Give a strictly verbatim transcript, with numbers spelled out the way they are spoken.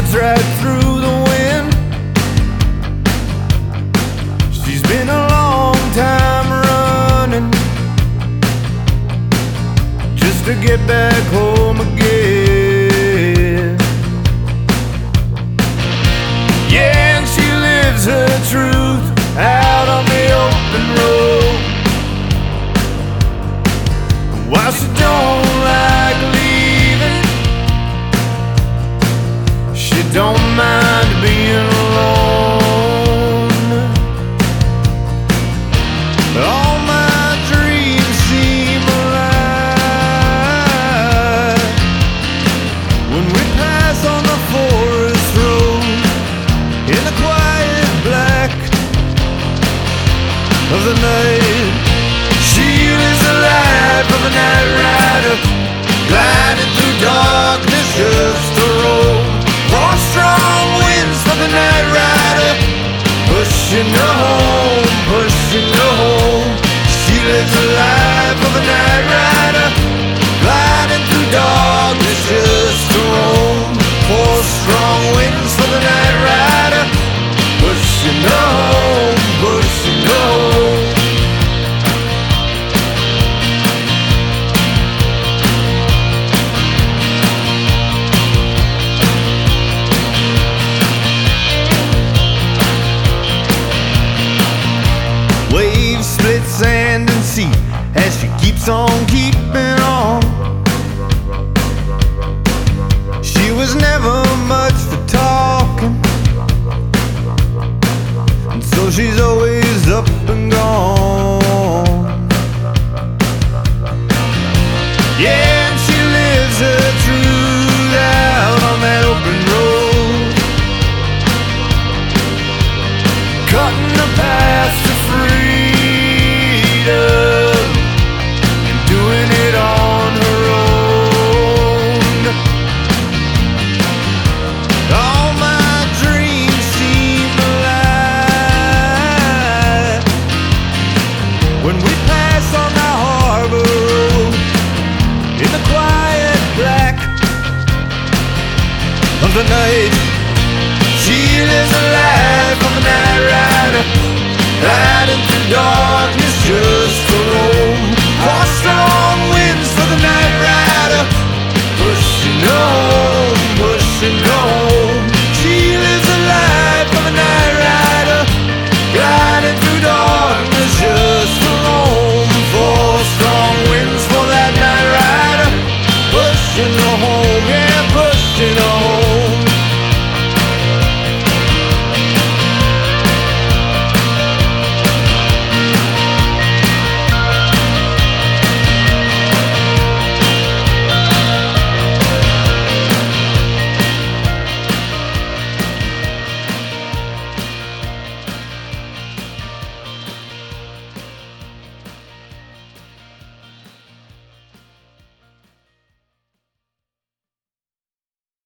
rides right through the wind. She's been a long time running just to get back home again. Yeah, and she lives her truth out on the open road. While she don't like leaving, she don't mind being alone. All my dreams seem alive when we pass on the forest road in the quiet black of the night. She lives the life of a night rider, gliding through darkness just to roll. Four strong winds for the night rider, pushing her home, pushing her home. She lives the life of a night rider, gliding through darkness just to roam. Four strong winds for the night rider, pushing her home, pushing her home. Waves split sand and sea as she keeps on keeping on. She was never much for talking, and so she's always up and gone. Yeah, and she lives her truth out on that open road, cutting the path to freedom and doing it on her own. All my dreams seem alive when we pass on the harbor road in the quiet black of the night. She lives a life of a night rider, riding through dark